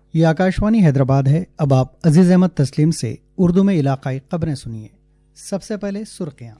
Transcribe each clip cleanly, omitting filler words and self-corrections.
ये आकाशवाणी हैदराबाद है। अब आप अजीज अहमद तस्लीम से उर्दू में इलाकाई खबरें सुनिए। सबसे पहले सुर्खियां।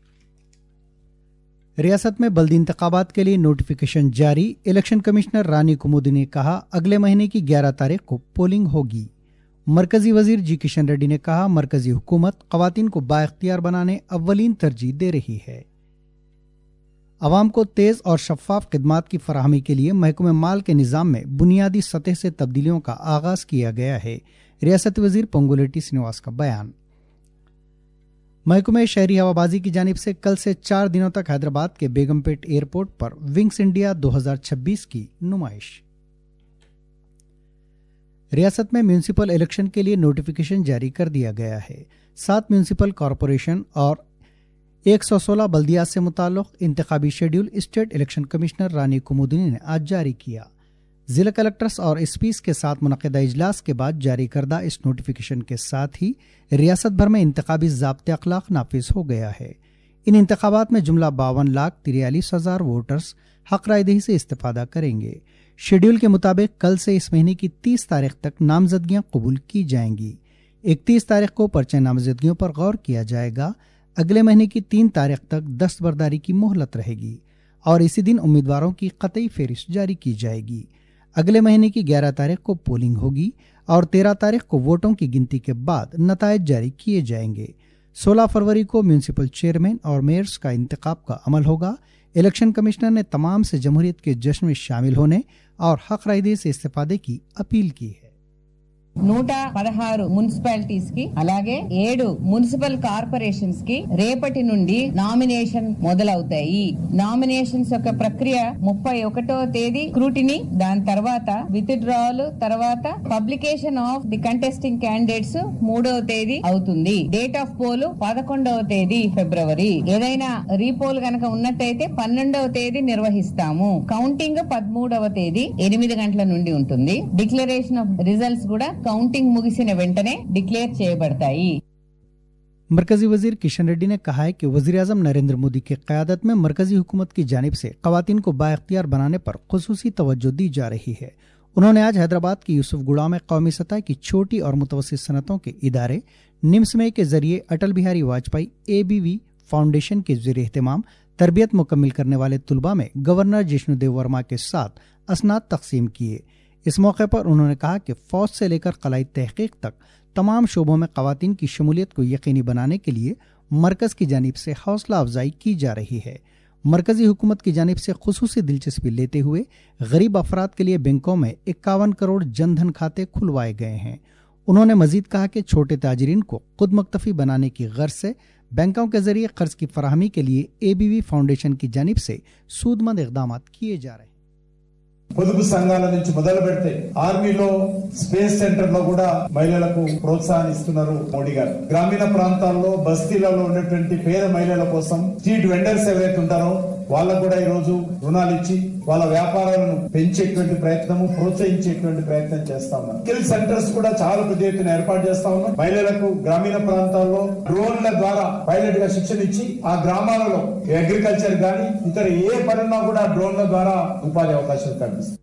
रियासत में बल्दी इंतखाबात के लिए नोटिफिकेशन जारी। इलेक्शन कमिश्नर रानी कुमुदी ने कहा अगले महीने की 11 तारीख को पोलिंग होगी। मरकजी वजीर जी किशन रेड्डी ने कहा मरकजी हुकूमत खवातीन को बाइख्तियार बनाने अव्वलीन तरजीह दे रही है। अवाम को तेज और शफाफ खिदमात की फराहमी के लिए महकमे माल के निज़ाम में बुनियादी सतह से तब्दीलियों का आगाज किया गया है। रियासती वजीर पोंगुलेटी श्रीनिवास का बयान। महकमे शहरी हवाबाजी की जानिब से कल से 4 दिनों तक हैदराबाद के बेगमपेट एयरपोर्ट पर विंग्स इंडिया 2026 की नुमाइश। रियासत में म्यूनिसिपल इलेक्शन के लिए नोटिफिकेशन जारी कर दिया गया है। 7 म्यूनिसिपल कॉरपोरेशन और 116 बल्दियात से मुताल्लिक इंतखाबी schedule state election commissioner Rani Kumudini ने आज जारी किया। जिला कलेक्टर्स और एसपीज के साथ मुनक़दा इजलास के बाद जारी करदा इस नोटिफिकेशन के साथ ही रियासत भर में इंतखाबी ज़ाब्ते अखलाक नाफिज हो गया है। इन इंतखाबात में जुमला 52,43,000 वोटर्स हक रायदही से इस्तेफादा करेंगे। शेड्यूल के मुताबिक कल से इस महीने की 30 तारीख तक नामजदगियां कबूल की जाएंगी। 31 तारीख को पर्चे नामजदगियों पर गौर किया जाएगा। अगले महीने की 3 तारीख तक दस्तबरदारी की मोहलत रहेगी और इसी दिन उम्मीदवारों की कतई फहरिस्त जारी की जाएगी। अगले महीने की 11 तारीख को पोलिंग होगी और 13 तारीख को वोटों की गिनती के बाद नतायज जारी किए जाएंगे। 16 फरवरी को म्यूनिसिपल चेयरमैन और मेयर्स का इंतखाब का अमल होगा। इलेक्शन कमिश्नर ने तमाम से जमहूरियत के जश्न में शामिल होने और हक रायदही से इस्तेफादे की अपील की है। 116 మున్సిపాలిటీస్ కి అలాగే 7 మున్సిపల్ కార్పొరేషన్స్ కి రేపటి నుండి నామినేషన్ మొదలవుతాయి. నామినేషన్స్ యొక్క ప్రక్రియ 31వ తేదీ స్క్రూటినీ, దాని తర్వాత విత్డ్రావల్, తర్వాత publication of the contesting candidates 3వ తేదీ అవుతుంది. డేట్ ఆఫ్ పోల్ 11వ తేదీ ఫిబ్రవరి. ఏదైనా రీపోల్ గనక ఉన్నట్టయితే 12వ తేదీ నిర్వహిస్తాము. కౌంటింగ్ 13వ తేదీ 8 గంటల నుండి ఉంటుంది. డిక్లరేషన్ ఆఫ్ రిజల్ట్స్ కూడా काउंटिंग मुगिसिन वेंटने डिक्लेयर చేయబడతాయి। मरकजी वजीर किशन रेड्डी ने कहा है कि वजीर आजम नरेंद्र मोदी की क़यादत में मरकजी हुकूमत की जानिब से ख़वातीन को बाइख्तियार बनाने पर खुसूसी तवज्जो दी जा रही है। उन्होंने आज हैदराबाद की यूसुफगुड़ा में कौमी सतह की छोटी और मुतवस्सित सनतों के इदारे निम्समे के जरिए अटल बिहारी वाजपेयी ABV फाउंडेशन के ज़ेर एहतमाम तरबियत मुकम्मिल करने वाले तुलबा में गवर्नर जिष्णुदेव वर्मा के साथ असनाद तकसीम किए। इस मौके पर उन्होंने कहा कि फौज से लेकर कलाई तहकीक तक तमाम शोबों में ख़वातीन की शमूलियत को यकीनी बनाने के लिए मरकज़ की जानिब से हौसला अफजाई की जा रही है। मरकज़ी हुकूमत की जानिब से खुसूसी दिलचस्पी लेते हुए गरीब अफराद के लिए बैंकों में 51 करोड़ जनधन खाते खुलवाए गए हैं। उन्होंने मजीद कहा कि छोटे ताजरीन को खुद मुक्तफी बनाने की गर्ज से बैंकों के जरिए कर्ज की फराहमी के लिए ABV फाउंडेशन की जानिब से सूदमंद इक़दाम किए जा रहे हैं। పొదుపు సంఘాల నుంచి మొదలు పెడితే ఆర్మీలో స్పేస్ సెంటర్ లో కూడా మహిళలకు ప్రోత్సాహం ఇస్తున్నారు మోడీ గారు. గ్రామీణ ప్రాంతాల్లో బస్తీలలో ఉన్నటువంటి పేద మహిళల కోసం స్ట్రీట్ వెండర్స్ ఎవరైతే ఉంటారో వాళ్ళకు కూడా ఈ రోజు రుణాలు ఇచ్చి వాళ్ళ వ్యాపారాలను పెంచేటువంటి ప్రయత్నము, ప్రోత్సహించేటువంటి ప్రయత్నం చేస్తా ఉన్నారు. స్కిల్ సెంటర్స్ కూడా చాలా పెద్ద ఎత్తున ఏర్పాటు చేస్తా ఉన్నాం. మహిళలకు గ్రామీణ ప్రాంతాల్లో డ్రోన్ల ద్వారా పైలట్ గా శిక్షణ ఇచ్చి ఆ గ్రామాలలో అగ్రికల్చర్ గాని ఇతర ఏ పనున్నా కూడా డ్రోన్ల ద్వారా ఉపాధి అవకాశాలు కల్పిస్తారు।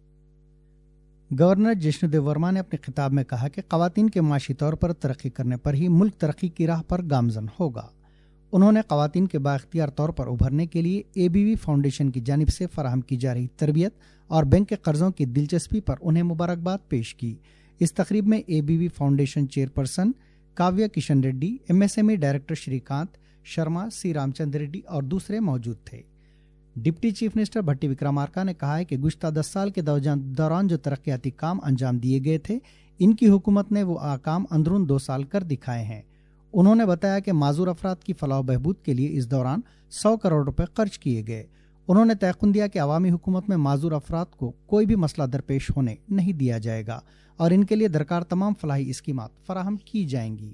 गवर्नर जिष्णुदेव वर्मा ने अपने खिताब में कहा कि ख़वातीन के माशी तौर पर तरक्की करने पर ही मुल्क तरक्की की राह पर गामजन होगा। उन्होंने ख़वातीन के बाइख्तियार तौर पर उभरने के लिए ABV फाउंडेशन की जानिब से फराहम की जा रही तरबियत और बैंक के कर्जों की दिलचस्पी पर उन्हें मुबारकबाद पेश की। इस तकरीब में ABV foundation chairperson Kavya Kishan Reddy, MSME director Srikanth Sharma, C Ramachandra Reddy और दूसरे मौजूद थे। Deputy chief minister Bhatti Vikramarka ने कहा है कि गुज़श्ता 10 साल के दौरान जो तरक्याती काम अंजाम दिए गए थे, इनकी हुकूमत ने वो काम अंदरून 2 साल कर दिखाए हैं। उन्होंने बताया कि माजूर अफराद की फलाह बहबूद के लिए इस दौरान 100 करोड़ रुपए खर्च किए गए। उन्होंने तयक़ुन दिया कि अवामी हुकूमत में माजूर अफराद को कोई भी मसला दरपेश होने नहीं दिया जाएगा और इनके लिए दरकार तमाम फलाही स्कीमात फराहम की जाएंगी।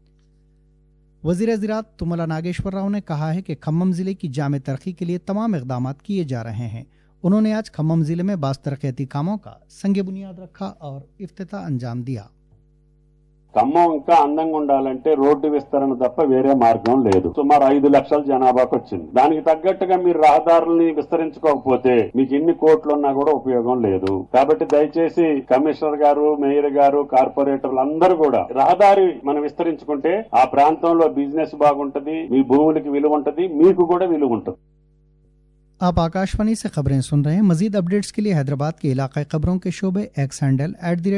वज़ीर ज़राअत तुमला नागेश्वर राव ने कहा है कि खम्मम ज़िले की जामे तरक्की के लिए तमाम इक़दाम किए जा रहे हैं। उन्होंने आज खम्मम ज़िले में बास तरक्याती कामों का संग बुनियाद रखा और इफ्तिताह अंजाम दिया। ఖమ్మం ఇంకా అందంగా ఉండాలంటే రోడ్డు విస్తరణ తప్ప వేరే మార్గం లేదు. సుమారు 5 లక్షల జనాభాకు వచ్చింది. దానికి తగ్గట్టుగా మీరు రహదారుల్ని విస్తరించుకోకపోతే మీకు ఎన్ని కోట్లు ఉన్నా కూడా ఉపయోగం లేదు. కాబట్టి దయచేసి కమిషనర్ గారు, మేయర్ గారు, కార్పొరేటర్లు అందరూ కూడా రహదారి మనం విస్తరించుకుంటే ఆ ప్రాంతంలో బిజినెస్ బాగుంటది, మీ భూములకి విలువ ఉంటది, మీకు కూడా విలువ ఉంటుంది. आप आकाशवाणी से खबरें सुन रहे हैं। मजीद अपडेट्स के लिए हैदराबाद के इलाकाई खबरों के शोबे एक्स हैंडल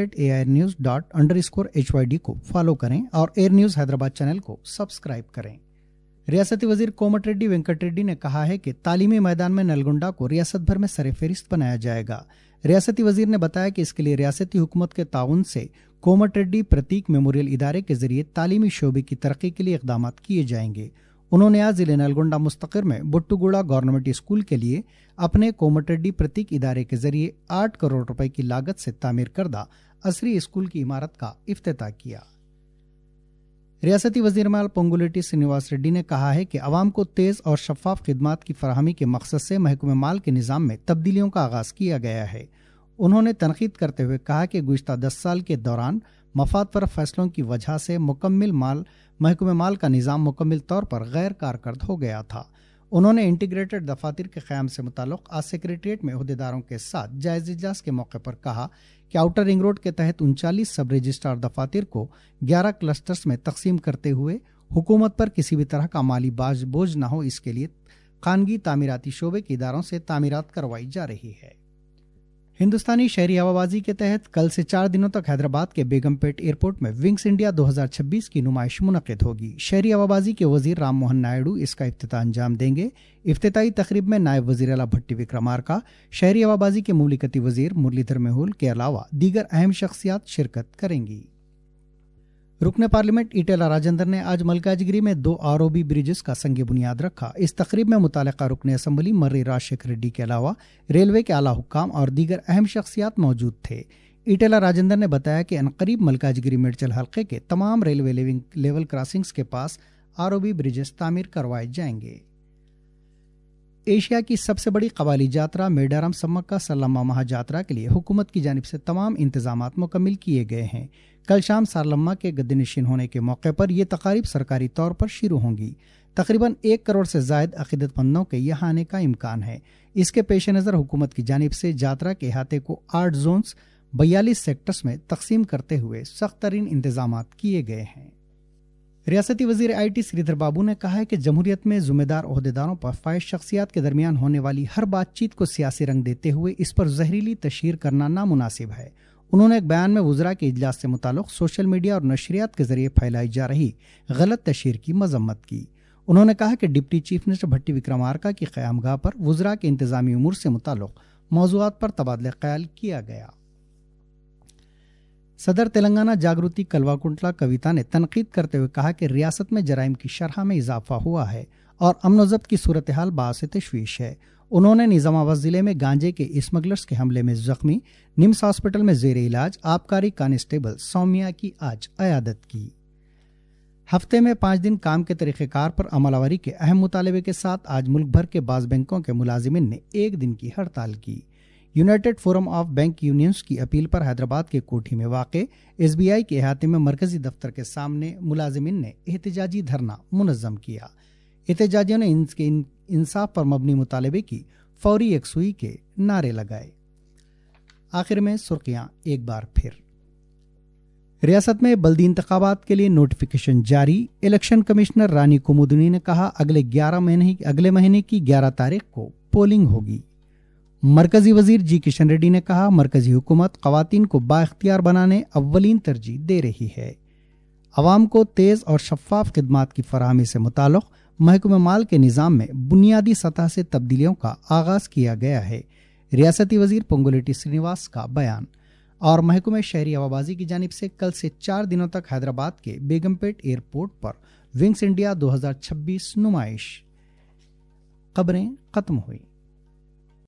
@airnews._HYD को फॉलो करें और एयर न्यूज हैदराबाद चैनल को सब्सक्राइब करें। रियासती वजीर कोमटिरेड्डी वेंकट रेड्डी ने कहा है कि तालीमी मैदान में नलगोंडा को रियासत भर में सरे-फेरिस्त बनाया जाएगा। रियासती वजीर ने बताया कि इसके लिए रियासती हुकूमत के ताउन से कोमटिरेड्डी प्रतीक मेमोरियल इदारे के जरिए तालीमी शोबे की तरक्की के लिए इकदाम किए जाएंगे। उन्होंने आज जिले नलगोंडा मुस्तकिर में बुट्टुगुड़ा गवर्नमेंट स्कूल के लिए अपने कोमटिरेड्डी प्रतीक इदारे के जरिए 8 करोड़ रुपए की लागत से तामीर करदा असरी स्कूल की इमारत का इफ्तिताह किया। रियासती वजीर माल पोंगुलेटी श्रीनिवास रेड्डी ने कहा है कि अवाम को तेज और शफाफ खिदमात की फराहमी के मकसद से महकमे माल के निज़ाम में तब्दीलियों का आगाज किया गया है। उन्होंने तनकीद करते हुए कहा कि गुज़िश्ता 10 साल के दौरान मफाद पर फैसलों की वजह से महकमे माल का निज़ाम मुकम्मल तौर पर गैर कारकर्द हो गया था। उन्होंने इंटीग्रेटेड दफातर के क़याम से मुताल्लिक़ आज सेक्रेटरीट में अहदेदारों के साथ जायज़ इजलास के मौके पर कहा कि आउटर रिंग रोड के तहत 39 सब रजिस्ट्रार दफातर को 11 क्लस्टर्स में तकसीम करते हुए हुकूमत पर किसी भी तरह का माली बोझ न हो, इसके लिए खानगी तामीराती शोबे के इदारों से तामीरात करवाई जा रही है। हिंदुस्तानी शहरी हवाबाजी के तहत कल से 4 दिनों तक हैदराबाद के बेगमपेट एयरपोर्ट में विंग्स इंडिया 2026 की नुमाइश मुनक़िद होगी। शहरी हवाबाजी के वजीर राम मोहन नायडू इसका इफ्तिताह अंजाम देंगे। इफ्तिताई तकरीब में नायब वजीर आला भट्टी विक्रमार्का, शहरी हवाबाजी के मुमलिकती वजीर मुरलीधर मेहुल के अलावा दीगर अहम शख्सियात शिरकत करेंगी। रुकने पार्लियामेंट ईटेला राजेंद्र ने आज मलकाजगिरी में 2 आरओबी ब्रिजेस का संग बुनियाद रखा। इस तकरीब में मुतालिका रुकने असम्बली मर्री राजशेखर रेड्डी के अलावा रेलवे के आला हुक्काम और दीगर अहम शख्सियात मौजूद थे। ईटेला राजेंद्र ने बताया कि अनकरीब मलकाजगिरी मेडचल हल्के के तमाम रेलवे लेवल क्रॉसिंग्स के पास आरओबी ब्रिजेस तामीर करवाए जाएंगे। एशिया की सबसे बड़ी कबाली यात्रा मेडारम सम्मक्का सारलम्मा महायात्रा के लिए हुकूमत की जानिब से तमाम इंतजामात मुकम्मल किए गए हैं। कल शाम सारलम्मा के गद्देनशीन होने के मौके पर यह तकारीब सरकारी तौर पर शुरू होंगी। तकरीबन 1 करोड़ से जायद अकीदतमंदों के यहाँ आने का इम्कान है। इसके पेश नज़र हुकूमत की जानिब से यात्रा के अहाते को 8 जोन्स 42 सेक्टर्स में तकसीम करते हुए सख्त तरीन इंतजामात किए गए हैं। रियासती वजीर IT श्रीधर बाबू ने कहा है कि जमहूरियत में जिम्मेदार ओहदेदारों पर फाइज शख्सियात के दरमियान होने वाली हर बातचीत को सियासी रंग देते हुए इस पर जहरीली तशहीर करना नामुनासिब है। उन्होंने एक बयान में वज़रा के इजलास से मुताल्लिक़ सोशल मीडिया और नशरियात के जरिए फैलाई जा रही गलत तशहीर की मजम्मत की। उन्होंने कहा कि deputy chief minister Bhatti Vikramarka की क़यामगाह पर वज़रा के इंतज़ामी उमूर से मुताल्लिक़ मौज़ूआत पर तबादला ख्याल किया गया। सदर तेलंगाना जागृति कलवाकुंटला कविता ने तनकीद करते हुए कहा कि रियासत में जराइम की शरह में इजाफा हुआ है और अमन व ज़ब्त की सूरत हाल बाअस तशवीश है। उन्होंने निजामाबाद जिले में गांजे के स्मगलर्स के हमले में जख्मी निम्स हॉस्पिटल में जेर इलाज आबकारी कांस्टेबल सौम्या की आज अयादत की। हफ्ते में 5 दिन काम के तरीक़ेकार पर अमलावरी के अहम मुतालबे के साथ आज मुल्क भर के बाज़ बैंकों के मुलाजिमिन ने 1 दिन की हड़ताल की। United Forum of Bank Unions की अपील पर हैदराबाद के कोठी में वाक़े SBI के अहाते में मरकजी दफ्तर के सामने मुलाजिमिन ने एहतजाजी धरना मुनज़्ज़म किया। एहतजाजियों ने इनके इंसाफ पर मबनी मुतालबे की फौरी यकसुई के नारे लगाए। आखिर में सुर्खियां एक बार फिर। रियासत में बल्दी इंतखाबात के लिए नोटिफिकेशन जारी। इलेक्शन कमिश्नर रानी कुमुदनी ने कहा अगले महीने की 11 तारीख को पोलिंग होगी। मरकजी वजीर जी किशन रेड्डी ने कहा मरकजी हुकूमत ख़वातीन को बाइख्तियार बनाने अव्वलीन तरजीह दे रही है। अवाम को तेज़ और शफाफ खिदमात की फराहमी से मुताल्लिक़ महकमे माल के निज़ाम में बुनियादी सतह से तब्दीलियों का आगाज़ किया गया है। रियासती वजीर पोंगुलेटी श्रीनिवास का बयान। और महकमे शहरी हवाबाजी की जानिब से कल से 4 दिनों तक हैदराबाद के बेगमपेट एयरपोर्ट पर विंग्स इंडिया 2026 नुमाइश। खबरें खत्म हुई।